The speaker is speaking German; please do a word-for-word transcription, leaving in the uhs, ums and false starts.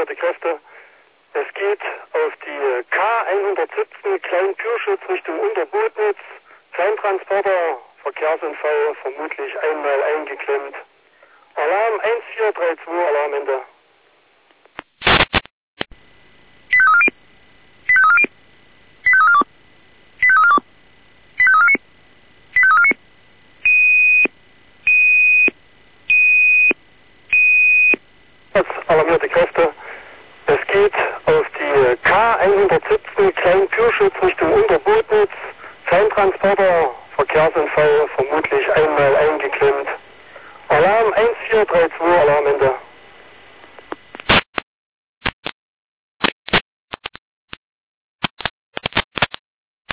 alarmierte Kräfte. Es geht auf die K hundertsiebzehn Klein-Pürschütz Richtung Unterbotnitz. Kleintransporter, Verkehrsunfall, vermutlich einmal eingeklemmt. Alarm eins vier drei zwei, Alarmende. Alarmierte Kräfte. Es geht auf die K hundertsiebzehn Klein-Pürschütz Richtung Unterbotnitz. Kleintransporter, Verkehrsunfall, vermutlich einmal eingeklemmt. Alarm eins vier drei zwei, Alarmende.